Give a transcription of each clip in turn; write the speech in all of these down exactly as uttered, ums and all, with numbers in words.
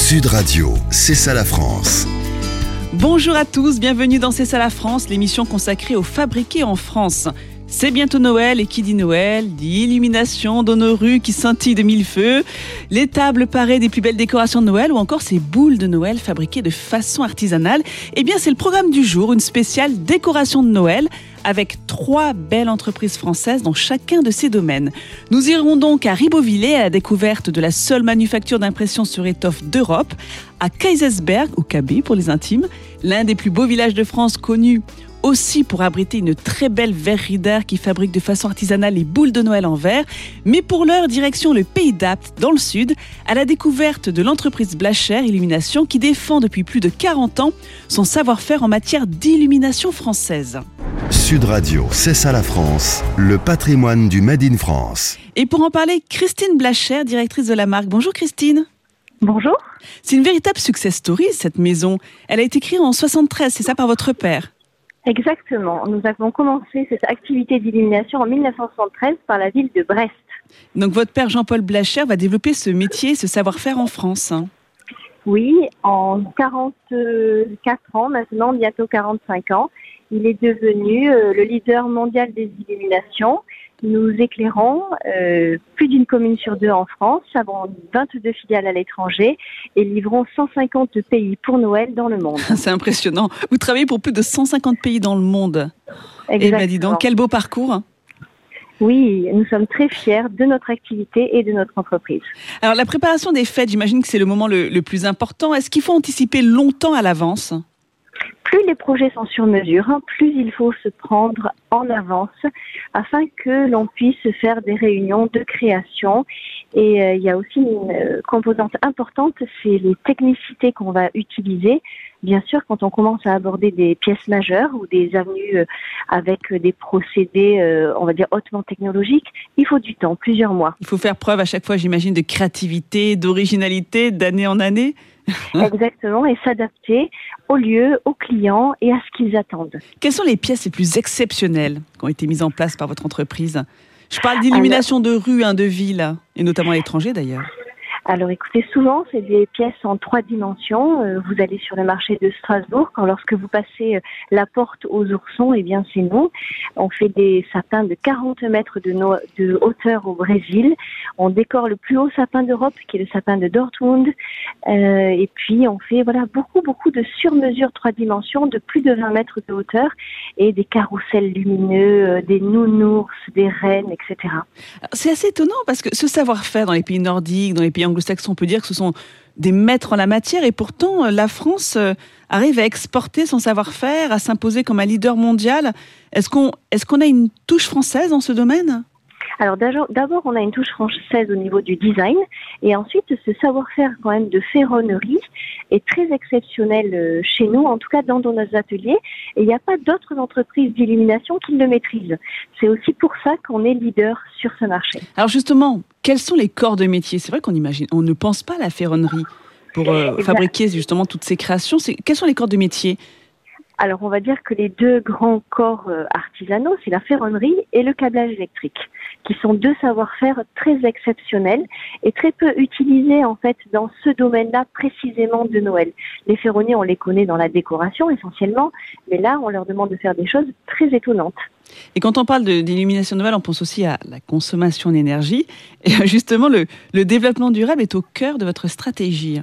Sud Radio, c'est ça la France. Bonjour à tous, bienvenue dans C'est ça la France, l'émission consacrée aux fabriqués en France. C'est bientôt Noël et qui dit Noël dit illumination dans nos rues qui scintillent de mille feux, les tables parées des plus belles décorations de Noël ou encore ces boules de Noël fabriquées de façon artisanale. Eh bien c'est le programme du jour, une spéciale décoration de Noël avec trois belles entreprises françaises dans chacun de ces domaines. Nous irons donc à Ribeauvillé à la découverte de la seule manufacture d'impression sur étoffe d'Europe, à Kaysersberg, ou K B pour les intimes, l'un des plus beaux villages de France connus aussi pour abriter une très belle verrerie d'art qui fabrique de façon artisanale les boules de Noël en verre. Mais pour l'heure, direction le Pays d'Apt, dans le sud, à la découverte de l'entreprise Blacher Illumination qui défend depuis plus de quarante ans son savoir-faire en matière d'illumination française. Sud Radio, c'est ça la France, le patrimoine du Made in France. Et pour en parler, Christine Blacher, directrice de la marque. Bonjour Christine. Bonjour. C'est une véritable success story cette maison. Elle a été créée en soixante-treize, c'est ça, par votre père? Exactement. Nous avons commencé cette activité d'illumination en mille neuf cent soixante-treize par la ville de Brest. Donc votre père Jean-Paul Blacher va développer ce métier, ce savoir-faire en France. Oui, en quarante-quatre ans maintenant, bientôt quarante-cinq ans, il est devenu euh, le leader mondial des illuminations. Nous éclairons euh, plus d'une commune sur deux en France, avons vingt-deux filiales à l'étranger et livrons cent cinquante pays pour Noël dans le monde. C'est impressionnant. Vous travaillez pour plus de cent cinquante pays dans le monde. Exactement. Et ben dis donc, quel beau parcours. Oui, nous sommes très fiers de notre activité et de notre entreprise. Alors la préparation des fêtes, j'imagine que c'est le moment le, le plus important. Est-ce qu'il faut anticiper longtemps à l'avance ? Plus les projets sont sur mesure, plus il faut se prendre en avance afin que l'on puisse faire des réunions de création. Et euh, il y a aussi une euh, composante importante, c'est les technicités qu'on va utiliser. Bien sûr, quand on commence à aborder des pièces majeures ou des avenues euh, avec des procédés, euh, on va dire, hautement technologiques, il faut du temps, plusieurs mois. Il faut faire preuve à chaque fois, j'imagine, de créativité, d'originalité, d'année en année. Exactement, et s'adapter au lieu, aux clients et à ce qu'ils attendent. Quelles sont les pièces les plus exceptionnelles qui ont été mises en place par votre entreprise ? Je parle d'illumination Alors, de rue, hein, de ville, et notamment à l'étranger d'ailleurs. Alors écoutez, souvent c'est des pièces en trois dimensions. Euh, vous allez sur le marché de Strasbourg, quand lorsque vous passez euh, la porte aux oursons, eh bien c'est nous. On fait des sapins de quarante mètres de, no- de hauteur au Brésil. On décore le plus haut sapin d'Europe, qui est le sapin de Dortmund. Euh, et puis on fait voilà beaucoup beaucoup de sur-mesure trois dimensions de plus de vingt mètres de hauteur et des carrousels lumineux, euh, des nounours, des rennes, et cetera. C'est assez étonnant parce que ce savoir-faire dans les pays nordiques, dans les pays anglo-saxons, on peut dire que ce sont des maîtres en la matière et pourtant la France arrive à exporter son savoir-faire, à s'imposer comme un leader mondial. Est-ce qu'on, est-ce qu'on a une touche française dans ce domaine ? Alors d'abord, on a une touche française au niveau du design et ensuite ce savoir-faire quand même de ferronnerie est très exceptionnel chez nous, en tout cas dans nos ateliers, et il n'y a pas d'autres entreprises d'illumination qui le maîtrisent. C'est aussi pour ça qu'on est leader sur ce marché. Alors justement, quels sont les corps de métier ? C'est vrai qu'on imagine, on ne pense pas à la ferronnerie pour euh, fabriquer justement toutes ces créations. C'est, quels sont les corps de métier ? Alors, on va dire que les deux grands corps euh, artisanaux, c'est la ferronnerie et le câblage électrique, qui sont deux savoir-faire très exceptionnels et très peu utilisés, en fait, dans ce domaine-là, précisément de Noël. Les ferronniers, on les connaît dans la décoration, essentiellement, mais là, on leur demande de faire des choses très étonnantes. Et quand on parle de, d'illumination de Noël, on pense aussi à la consommation d'énergie. Et justement, le, le développement durable est au cœur de votre stratégie.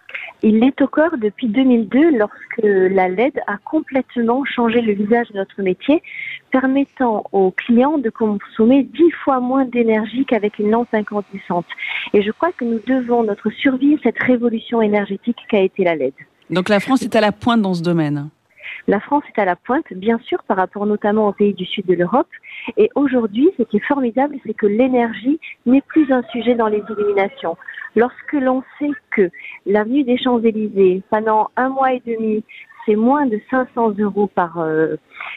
Il est au cœur depuis deux mille deux, lorsque la L E D a complètement changé le visage de notre métier, permettant aux clients de consommer dix fois moins d'énergie qu'avec une lampe incandescente. Et je crois que nous devons notre survie à cette révolution énergétique qu'a été la L E D. Donc la France est à la pointe dans ce domaine. La France est à la pointe, bien sûr, par rapport notamment aux pays du sud de l'Europe. Et aujourd'hui, ce qui est formidable, c'est que l'énergie n'est plus un sujet dans les illuminations. Lorsque l'on sait que l'avenue des Champs-Élysées, pendant un mois et demi, c'est moins de cinq cents euros par euh,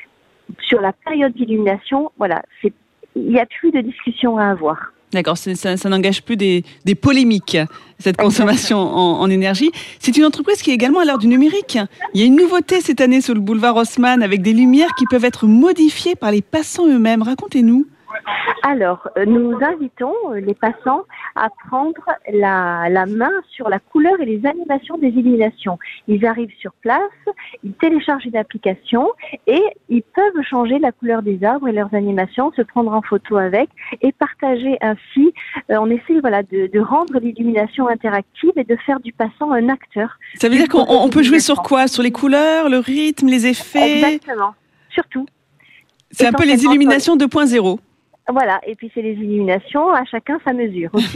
sur la période d'illumination, voilà, c'est, il n'y a plus de discussion à avoir. D'accord, ça, ça n'engage plus des, des polémiques, cette consommation en, en énergie. C'est une entreprise qui est également à l'heure du numérique. Il y a une nouveauté cette année sur le boulevard Haussmann avec des lumières qui peuvent être modifiées par les passants eux-mêmes. Racontez-nous. Alors, nous invitons les passants à prendre la, la main sur la couleur et les animations des illuminations. Ils arrivent sur place, ils téléchargent une application et ils peuvent changer la couleur des arbres et leurs animations, se prendre en photo avec et partager ainsi. Euh, on essaie voilà, de, de rendre l'illumination interactive et de faire du passant un acteur. Ça veut dire qu'on on peut jouer sur quoi? Sur les couleurs, le rythme, les effets? Exactement, surtout. C'est un peu les illuminations deux point zéro. Voilà, et puis c'est les illuminations, à chacun sa mesure aussi.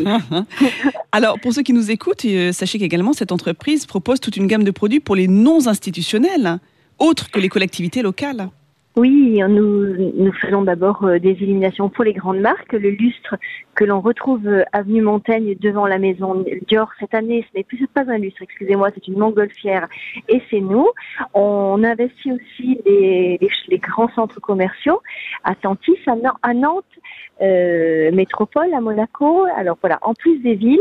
Alors, pour ceux qui nous écoutent, euh, sachez qu'également cette entreprise propose toute une gamme de produits pour les non-institutionnels, autres que les collectivités locales. Oui, nous, nous faisons d'abord euh, des illuminations pour les grandes marques. Le lustre que l'on retrouve euh, avenue Montaigne devant la maison Dior cette année, ce n'est plus pas un lustre, excusez-moi, c'est une montgolfière et c'est nous. On investit aussi les, les, les grands centres commerciaux à Tentis, à, à Nantes, euh, Métropole, à Monaco. Alors voilà, en plus des villes,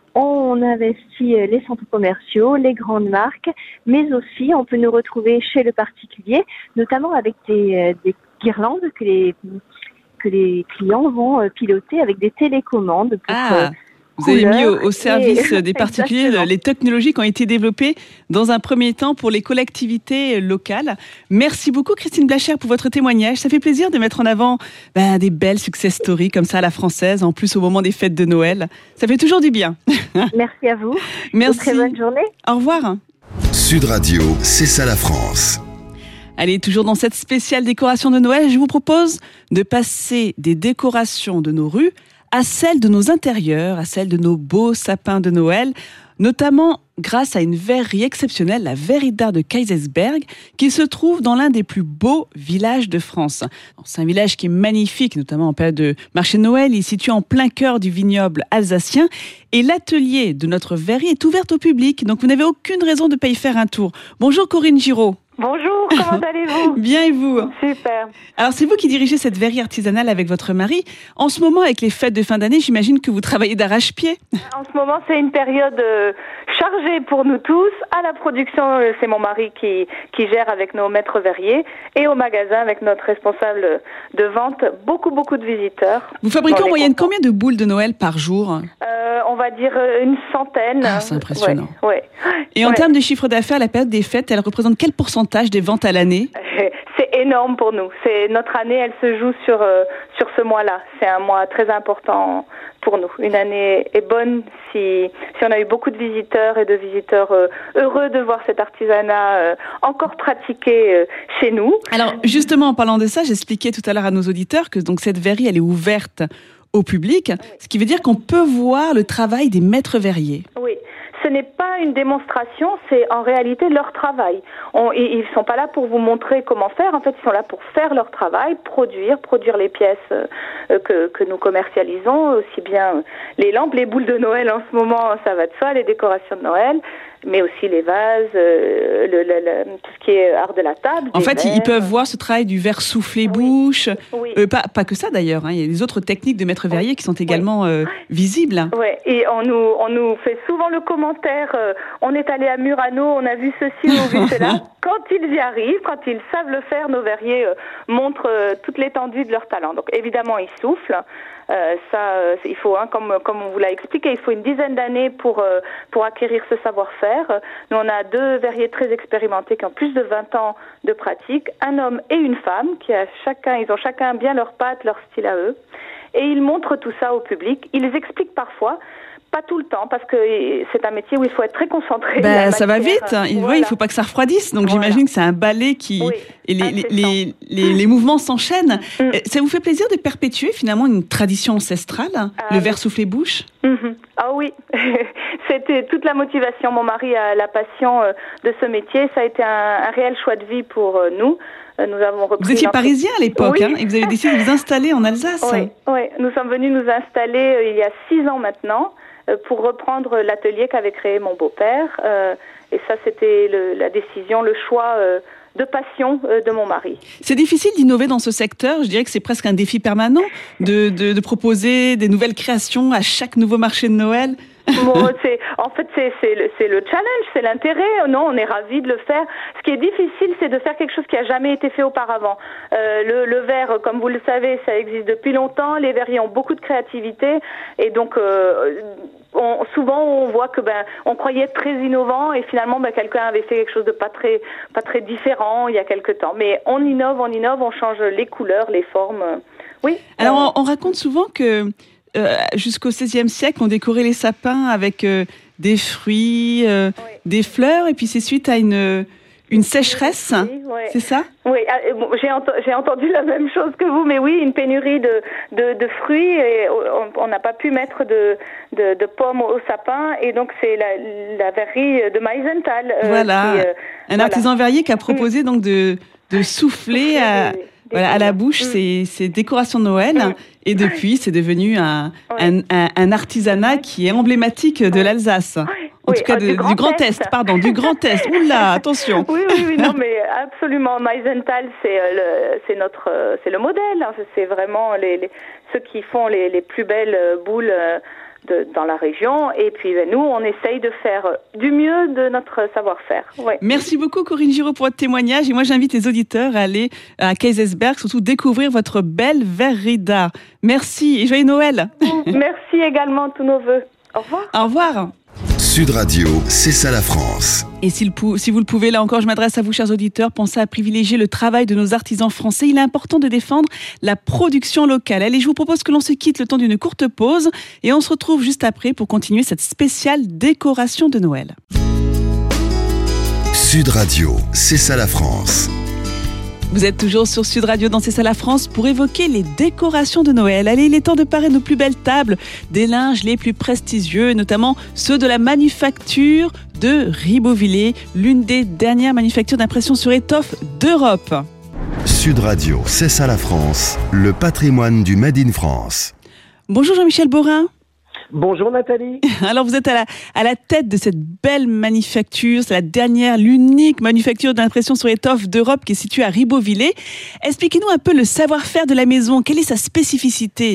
on investit les centres commerciaux, les grandes marques, mais aussi on peut nous retrouver chez le particulier, notamment avec des, des guirlandes que les, que les clients vont piloter avec des télécommandes. Pour, ah, euh, vous avez mis au, au service et... des particuliers les technologies qui ont été développées dans un premier temps pour les collectivités locales. Merci beaucoup Christine Blacher pour votre témoignage. Ça fait plaisir de mettre en avant ben, des belles success stories comme ça à la française, en plus au moment des fêtes de Noël. Ça fait toujours du bien. Merci à vous. Merci. Une très bonne journée. Au revoir. Sud Radio, c'est ça la France. Allez, toujours dans cette spéciale décoration de Noël, je vous propose de passer des décorations de nos rues à celles de nos intérieurs, à celles de nos beaux sapins de Noël, notamment grâce à une verrerie exceptionnelle, la verrerie d'art de Kaysersberg, qui se trouve dans l'un des plus beaux villages de France. C'est un village qui est magnifique, notamment en période de marché de Noël. Il est situé en plein cœur du vignoble alsacien et l'atelier de notre verrerie est ouvert au public, donc vous n'avez aucune raison de ne pas y faire un tour. Bonjour Corinne Giraud. Bonjour, comment allez-vous? Bien et vous? Super. Alors c'est vous qui dirigez cette verrerie artisanale avec votre mari. En ce moment, avec les fêtes de fin d'année, j'imagine que vous travaillez d'arrache-pied. En ce moment, c'est une période euh, chargée pour nous tous. À la production, euh, c'est mon mari qui, qui gère avec nos maîtres verriers. Et au magasin, avec notre responsable de vente, beaucoup, beaucoup de visiteurs. Vous fabriquez en moyenne contents. combien de boules de Noël par jour? euh, On va dire une centaine. Ah, c'est impressionnant. Ouais, ouais. Et en ouais. termes de chiffre d'affaires, la période des fêtes, elle représente quel pourcentage des ventes à l'année? C'est énorme pour nous. C'est notre année, elle se joue sur euh, sur ce mois-là. C'est un mois très important pour nous. Une année est bonne si si on a eu beaucoup de visiteurs et de visiteurs euh, heureux de voir cet artisanat euh, encore pratiqué euh, chez nous. Alors justement, en parlant de ça, j'expliquais tout à l'heure à nos auditeurs que donc cette verrerie, elle est ouverte au public, ce qui veut dire qu'on peut voir le travail des maîtres verriers. Oui. Ce n'est pas une démonstration, c'est en réalité leur travail. On, ils ne sont pas là pour vous montrer comment faire, en fait ils sont là pour faire leur travail, produire, produire les pièces euh, que, que nous commercialisons, aussi bien les lampes, les boules de Noël en ce moment, ça va de soi, les décorations de Noël, mais aussi les vases, euh, le, le, le, tout ce qui est art de la table. En fait, verres. Ils peuvent voir ce travail du verre soufflé-bouche, oui. Oui. Euh, pas, pas que ça d'ailleurs, hein. Il y a des autres techniques de maître verrier qui sont également oui. euh, visibles. Oui, et on nous, on nous fait souvent le commentaire, euh, on est allé à Murano, on a vu ceci ou vu cela. Quand ils y arrivent, quand ils savent le faire, nos verriers euh, montrent euh, toute l'étendue de leur talent. Donc évidemment, ils soufflent. Euh, ça, euh, il faut, hein, comme comme on vous l'a expliqué, il faut une dizaine d'années pour euh, pour acquérir ce savoir-faire. Nous, on a deux verriers très expérimentés qui ont plus de vingt ans de pratique, un homme et une femme qui a chacun, ils ont chacun bien leurs pattes, leur style à eux, et ils montrent tout ça au public. Ils expliquent parfois. Pas tout le temps, parce que c'est un métier où il faut être très concentré. Ben, ça va vite, hein. il voilà. ne faut pas que ça refroidisse, donc voilà. j'imagine que c'est un ballet qui... Oui, et les, les, les, les, les mouvements s'enchaînent. Mm. Ça vous fait plaisir de perpétuer finalement une tradition ancestrale, ah, le verre soufflé-bouche? Mm-hmm. Ah oui, c'était toute la motivation. Mon mari a la passion de ce métier, ça a été un, un réel choix de vie pour nous. Nous avons repris vous étiez notre... parisien à l'époque, oui. hein, et vous avez décidé de vous installer en Alsace. Oui, oui. Nous sommes venus nous installer euh, il y a six ans maintenant euh, pour reprendre l'atelier qu'avait créé mon beau-père. Euh, et ça, c'était le, la décision, le choix euh, de passion euh, de mon mari. C'est difficile d'innover dans ce secteur. Je dirais que c'est presque un défi permanent de, de, de proposer des nouvelles créations à chaque nouveau marché de Noël. Bon, c'est, en fait, c'est, c'est, le, c'est le challenge, c'est l'intérêt. Non, on est ravis de le faire. Ce qui est difficile, c'est de faire quelque chose qui a jamais été fait auparavant. Euh, le, le verre, comme vous le savez, ça existe depuis longtemps. Les verriers ont beaucoup de créativité, et donc euh, on, souvent on voit que ben on croyait être très innovant, et finalement ben quelqu'un avait fait quelque chose de pas très pas très différent il y a quelque temps. Mais on innove, on innove, on change les couleurs, les formes. Oui. Alors on, on raconte souvent que Euh, jusqu'au seizième siècle, on décorait les sapins avec euh, des fruits, euh, oui. des fleurs, et puis c'est suite à une, une sécheresse, oui, oui. c'est ça ? Oui, j'ai, ent- j'ai entendu la même chose que vous, mais oui, une pénurie de, de, de fruits, et on n'a pas pu mettre de, de, de pommes au sapin, et donc c'est la, la verrerie de Meisenthal. Euh, voilà, qui, euh, un artisan voilà. verrier qui a proposé mmh. donc de, de souffler à... Voilà, à la bouche, mmh. ces, ces décorations de Noël. Mmh. Et depuis, c'est devenu un, oui. un, un, un artisanat qui est emblématique de l'Alsace. Oui. En oui. tout cas, de, du, grand du Grand Est. Est, pardon, du Grand Est. Oula, attention. Oui, oui, oui, non, mais absolument. Meisenthal, c'est le, c'est notre, c'est le modèle. C'est vraiment les, les, ceux qui font les, les plus belles boules de, dans la région. Et puis, ben, nous, on essaye de faire du mieux de notre savoir-faire. Ouais. Merci beaucoup, Corinne Giraud, pour votre témoignage. Et moi, j'invite les auditeurs à aller à Kaysersberg, surtout découvrir votre belle verrerie d'art. Merci et joyeux Noël. Merci également, tous nos vœux. Au revoir. Au revoir. Sud Radio, c'est ça la France. Et si, le, si vous le pouvez, là encore, je m'adresse à vous, chers auditeurs, pensez à privilégier le travail de nos artisans français. Il est important de défendre la production locale. Allez, je vous propose que l'on se quitte le temps d'une courte pause et on se retrouve juste après pour continuer cette spéciale décoration de Noël. Sud Radio, c'est ça la France. Vous êtes toujours sur Sud Radio dans C'est ça la France pour évoquer les décorations de Noël. Allez, il est temps de parer nos plus belles tables, des linges les plus prestigieux, notamment ceux de la manufacture de Ribeauvillé, l'une des dernières manufactures d'impression sur étoffe d'Europe. Sud Radio, c'est ça la France, le patrimoine du Made in France. Bonjour Jean-Michel Borin. Bonjour Nathalie. Alors vous êtes à la, à la tête de cette belle manufacture, c'est la dernière, l'unique manufacture d'impression sur étoffe d'Europe qui est située à Ribeauvillé. Expliquez-nous un peu le savoir-faire de la maison, quelle est sa spécificité ?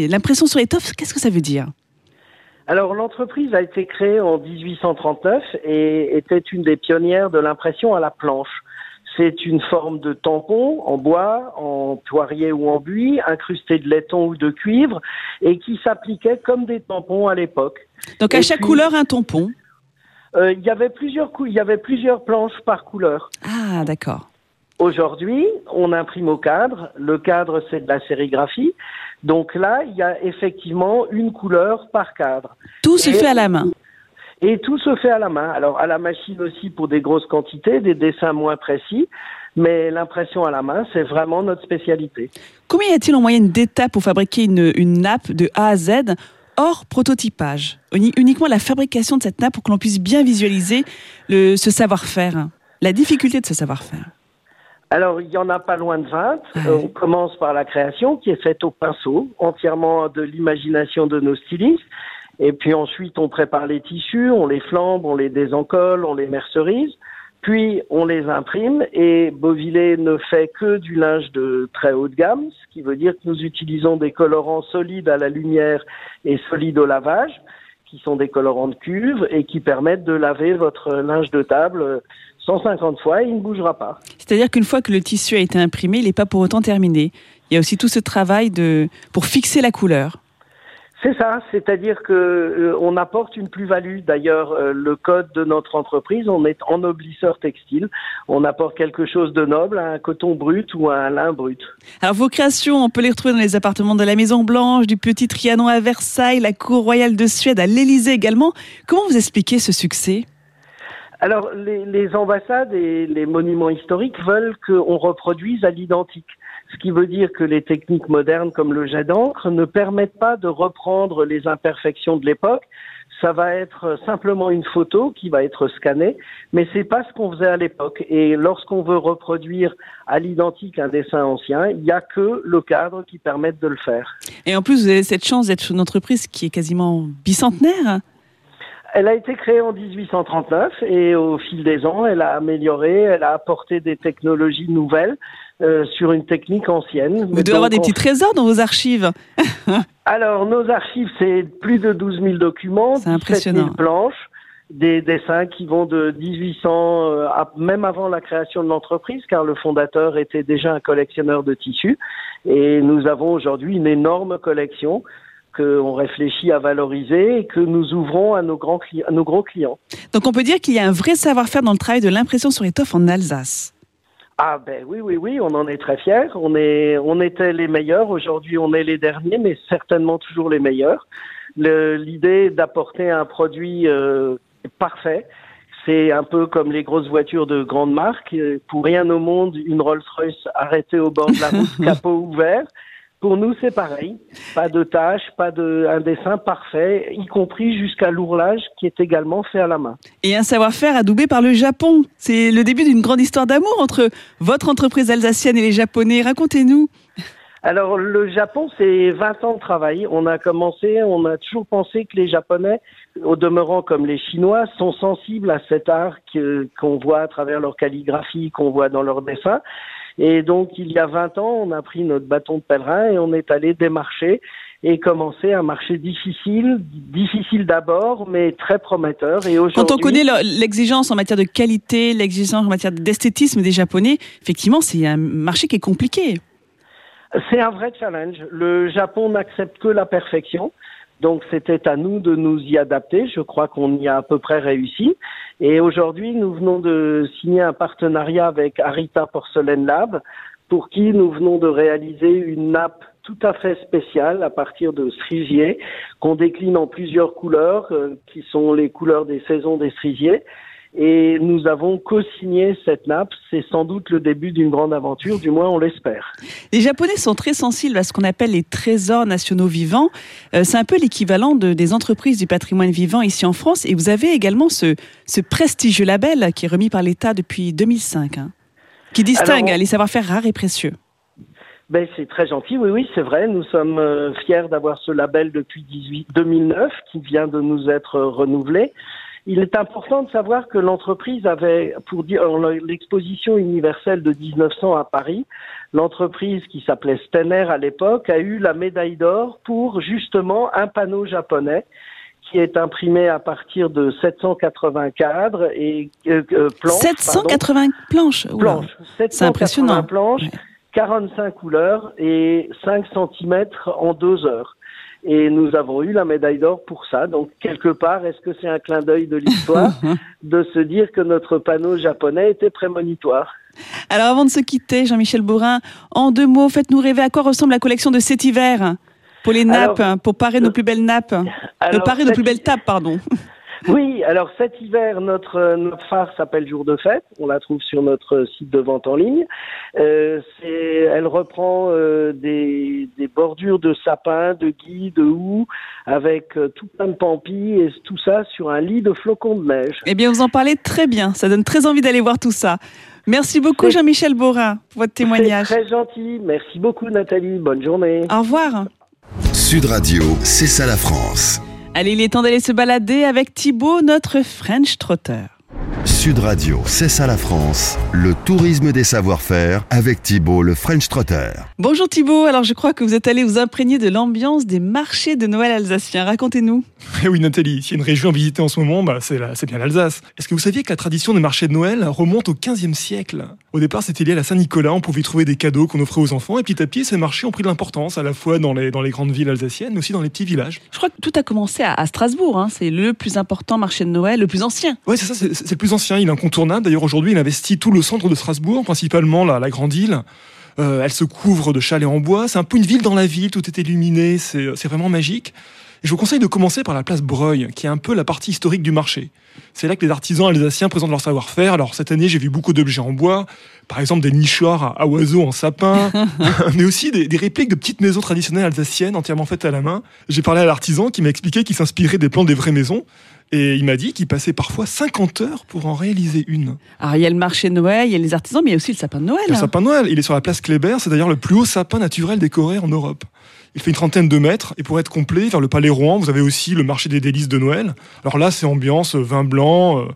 L'impression sur étoffe, qu'est-ce que ça veut dire ? Alors l'entreprise a été créée en dix-huit cent trente-neuf et était une des pionnières de l'impression à la planche. C'est une forme de tampon en bois, en poirier ou en buis, incrusté de laiton ou de cuivre, et qui s'appliquait comme des tampons à l'époque. Donc à et chaque puis, couleur, un tampon. euh, Il y avait plusieurs cou- il y avait plusieurs planches par couleur. Ah, d'accord. Aujourd'hui, on imprime au cadre. Le cadre, c'est de la sérigraphie. Donc là, il y a effectivement une couleur par cadre. Tout se et fait à la main. Et tout se fait à la main. Alors, à la machine aussi pour des grosses quantités, des dessins moins précis. Mais l'impression à la main, c'est vraiment notre spécialité. Combien y a-t-il en moyenne d'étapes pour fabriquer une, une nappe de A à Z, hors prototypage ? Uniquement la fabrication de cette nappe pour que l'on puisse bien visualiser le, ce savoir-faire, la difficulté de ce savoir-faire. Alors, il y en a pas loin de vingt. Ah ouais. On commence par la création, qui est faite au pinceau, entièrement de l'imagination de nos stylistes. Et puis ensuite, on prépare les tissus, on les flambe, on les désencolle, on les mercerise. Puis, on les imprime. Et Beauvillé ne fait que du linge de très haute gamme, ce qui veut dire que nous utilisons des colorants solides à la lumière et solides au lavage, qui sont des colorants de cuve et qui permettent de laver votre linge de table cent cinquante fois et il ne bougera pas. C'est-à-dire qu'une fois que le tissu a été imprimé, il n'est pas pour autant terminé. Il y a aussi tout ce travail de pour fixer la couleur. C'est ça, c'est-à-dire que euh, on apporte une plus-value. D'ailleurs, euh, le code de notre entreprise, on est ennoblisseur textile. On apporte quelque chose de noble, un coton brut ou un lin brut. Alors vos créations, on peut les retrouver dans les appartements de la Maison Blanche, du Petit Trianon à Versailles, la Cour royale de Suède à l'Élysée également. Comment vous expliquez ce succès ? Alors, les, les ambassades et les monuments historiques veulent qu'on reproduise à l'identique. Ce qui veut dire que les techniques modernes comme le jet d'encre ne permettent pas de reprendre les imperfections de l'époque. Ça va être simplement une photo qui va être scannée, mais c'est pas ce qu'on faisait à l'époque. Et lorsqu'on veut reproduire à l'identique un dessin ancien, il n'y a que le cadre qui permette de le faire. Et en plus, vous avez cette chance d'être une entreprise qui est quasiment bicentenaire. Elle a été créée en dix-huit cent trente-neuf et au fil des ans, elle a amélioré, elle a apporté des technologies nouvelles. euh, sur une technique ancienne. Vous devez avoir des petits trésors dans vos archives. Alors, nos archives, c'est plus de douze mille documents, c'est impressionnant. dix-sept mille planches, des dessins qui vont de dix-huit cents, euh, à, même avant la création de l'entreprise, car le fondateur était déjà un collectionneur de tissus. Et nous avons aujourd'hui une énorme collection qu'on réfléchit à valoriser et que nous ouvrons à nos, grands cli- à nos gros clients. Donc on peut dire qu'il y a un vrai savoir-faire dans le travail de l'impression sur étoffe en Alsace. Ah ben oui, oui, oui, on en est très fiers. On, est, on était les meilleurs, aujourd'hui on est les derniers, mais certainement toujours les meilleurs. Le, l'idée d'apporter un produit euh, parfait, c'est un peu comme les grosses voitures de grande marque. Pour rien au monde, une Rolls-Royce arrêtée au bord de la route, capot ouvert. Pour nous, c'est pareil. Pas de tâches, pas de, un dessin parfait, y compris jusqu'à l'ourlage qui est également fait à la main. Et un savoir-faire adoubé par le Japon. C'est le début d'une grande histoire d'amour entre votre entreprise alsacienne et les Japonais. Racontez-nous. Alors, le Japon, c'est vingt ans de travail. On a commencé, on a toujours pensé que les Japonais, au demeurant comme les Chinois, sont sensibles à cet art que, qu'on voit à travers leur calligraphie, qu'on voit dans leurs dessins. Et donc, il y a vingt ans, on a pris notre bâton de pèlerin et on est allé démarcher et commencer un marché difficile, difficile d'abord, mais très prometteur. Et aujourd'hui, quand on connaît l'exigence en matière de qualité, l'exigence en matière d'esthétisme des Japonais, effectivement, c'est un marché qui est compliqué. C'est un vrai challenge. Le Japon n'accepte que la perfection. Donc, c'était à nous de nous y adapter. Je crois qu'on y a à peu près réussi. Et aujourd'hui, nous venons de signer un partenariat avec Arita Porcelain Lab, pour qui nous venons de réaliser une nappe tout à fait spéciale à partir de cerisier, qu'on décline en plusieurs couleurs, euh, qui sont les couleurs des saisons des cerisiers. Et nous avons co-signé cette nappe. C'est sans doute le début d'une grande aventure, du moins on l'espère. Les Japonais sont très sensibles à ce qu'on appelle les trésors nationaux vivants. Euh, c'est un peu l'équivalent de, des entreprises du patrimoine vivant ici en France. Et vous avez également ce, ce prestigieux label qui est remis par l'État depuis deux mille cinq, hein, qui distingue Alors, les savoir-faire rares et précieux. Ben, c'est très gentil, oui, oui, c'est vrai. Nous sommes euh, fiers d'avoir ce label depuis deux mille neuf qui vient de nous être euh, renouvelé. Il est important de savoir que l'entreprise avait, pour dire l'exposition universelle de dix-neuf cents à Paris, l'entreprise qui s'appelait Stener à l'époque a eu la médaille d'or pour justement un panneau japonais qui est imprimé à partir de sept cent quatre-vingts cadres et euh, euh, planches. sept cent quatre-vingts pardon. planches. Planches. C'est impressionnant. Planches, ouais. quarante-cinq couleurs et cinq centimètres en deux heures. Et nous avons eu la médaille d'or pour ça. Donc, quelque part, est-ce que c'est un clin d'œil de l'histoire de se dire que notre panneau japonais était prémonitoire? Alors, avant de se quitter, Jean-Michel Bourrin, en deux mots, faites-nous rêver à quoi ressemble la collection de cet hiver pour les nappes, alors, pour parer nos plus belles nappes, alors, de parer nos plus belles tables, pardon. Oui, alors cet hiver, notre notre phare s'appelle Jour de fête. On la trouve sur notre site de vente en ligne. Euh, c'est, elle reprend euh, des, des bordures de sapins, de gui, de houx, avec euh, tout plein de pampis et tout ça sur un lit de flocons de neige. Eh bien, vous en parlez très bien. Ça donne très envie d'aller voir tout ça. Merci beaucoup, c'est, Jean-Michel Bourrin, pour votre témoignage. C'est très gentil. Merci beaucoup, Nathalie. Bonne journée. Au revoir. Sud Radio, c'est ça la France. Allez, il est temps d'aller se balader avec Thibaut, notre French Trotter. Sud Radio, c'est ça la France, le tourisme des savoir-faire avec Thibaut, le French Trotter. Bonjour Thibaut, alors je crois que vous êtes allé vous imprégner de l'ambiance des marchés de Noël alsaciens. Racontez-nous. Eh oui Nathalie, s'il y a une région à visiter en ce moment, bah, c'est, la, c'est bien l'Alsace. Est-ce que vous saviez que la tradition des marchés de Noël remonte au quinzième siècle ? Au départ, c'était lié à la Saint-Nicolas, on pouvait y trouver des cadeaux qu'on offrait aux enfants, et petit à petit, ces marchés ont pris de l'importance, à la fois dans les, dans les grandes villes alsaciennes, mais aussi dans les petits villages. Je crois que tout a commencé à, à Strasbourg, hein. C'est le plus important marché de Noël, le plus ancien. Ouais, c'est ça, c'est, c'est le plus ancien, il est incontournable. D'ailleurs, aujourd'hui, il investit tout le centre de Strasbourg, principalement la, la grande île. Euh, elle se couvre de chalets en bois, c'est un peu une ville dans la ville, tout est illuminé, c'est, c'est vraiment magique. Et je vous conseille de commencer par la place Breuil, qui est un peu la partie historique du marché. C'est là que les artisans alsaciens présentent leur savoir-faire. Alors cette année, j'ai vu beaucoup d'objets en bois, par exemple des nichoirs à, à oiseaux en sapin, mais aussi des, des répliques de petites maisons traditionnelles alsaciennes entièrement faites à la main. J'ai parlé à l'artisan qui m'a expliqué qu'il s'inspirait des plans des vraies maisons. Et il m'a dit qu'il passait parfois cinquante heures pour en réaliser une. Alors il y a le marché de Noël, il y a les artisans, mais il y a aussi le sapin de Noël. Le sapin de Noël, il est sur la place Kléber, c'est d'ailleurs le plus haut sapin naturel décoré en Europe. Il fait une trentaine de mètres, et pour être complet, vers le Palais Rohan, vous avez aussi le marché des délices de Noël. Alors là, c'est ambiance vin blanc, euh,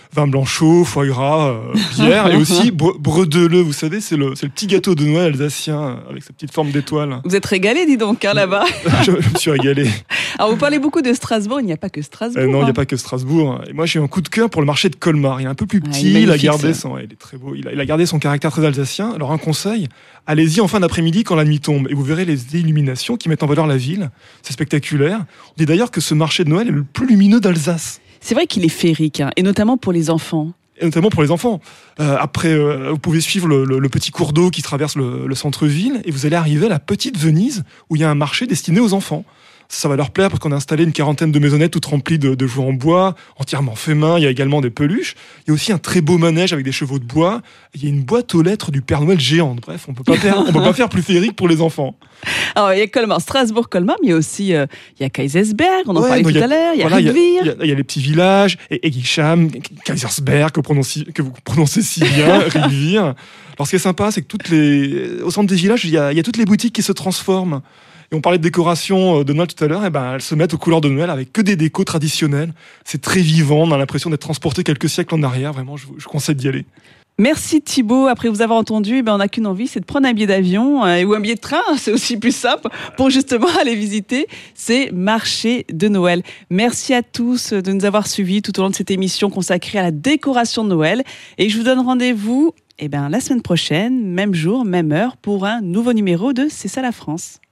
vin blanc chaud, foie gras, euh, bière, et aussi bre- bredeleux, vous savez, c'est le, c'est le petit gâteau de Noël alsacien avec sa petite forme d'étoile. Vous êtes régalé, dis donc, hein, là-bas. je, je me suis régalé. Alors, vous parlez beaucoup de Strasbourg, il n'y a pas que Strasbourg. Euh, non, il hein. n'y a pas que Strasbourg. Et moi, j'ai eu un coup de cœur pour le marché de Colmar. Il est un peu plus Ah, petit, il est il, a magnifique, gardé ça. son, ouais, il est très beau. Il a, il a gardé son caractère très alsacien. Alors, un conseil, allez-y en fin d'après-midi quand la nuit tombe, et vous verrez les illuminations qui mettent en valeur la ville. C'est spectaculaire. On dit d'ailleurs que ce marché de Noël est le plus lumineux d'Alsace. C'est vrai qu'il est féerique, hein, et notamment pour les enfants. Et notamment pour les enfants. Euh, après, euh, vous pouvez suivre le, le, le petit cours d'eau qui traverse le, le centre-ville et vous allez arriver à la petite Venise où il y a un marché destiné aux enfants. Ça va leur plaire parce qu'on a installé une quarantaine de maisonnettes toutes remplies de, de jouets en bois, entièrement fait main. Il y a également des peluches. Il y a aussi un très beau manège avec des chevaux de bois. Il y a une boîte aux lettres du Père Noël géante. Bref, on peut pas faire, on peut pas faire plus féerique pour les enfants. Alors, il y a Colmar, Strasbourg, Colmar, mais il y a aussi euh, il y a Kaisersberg, on en Ouais, parlait non, tout il y a- à l'heure, il y a voilà, il y a- Ringwir. Il y, a- il y a les petits villages, et Egicham, Kaisersberg, que, prononcie- que vous prononcez si bien, Ringwir. Alors, ce qui est sympa, c'est que toutes les, au centre des villages, il y, a, il y a toutes les boutiques qui se transforment. Et on parlait de décoration de Noël tout à l'heure, et ben elles se mettent aux couleurs de Noël avec que des décos traditionnels. C'est très vivant, on a l'impression d'être transporté quelques siècles en arrière. Vraiment, je, vous- je conseille d'y aller. Merci Thibaut. Après vous avoir entendu, eh ben, on n'a qu'une envie, c'est de prendre un billet d'avion euh, ou un billet de train, c'est aussi plus simple, pour justement aller visiter ces marchés de Noël. Merci à tous de nous avoir suivis tout au long de cette émission consacrée à la décoration de Noël. Et je vous donne rendez-vous eh ben, la semaine prochaine, même jour, même heure, pour un nouveau numéro de C'est ça la France.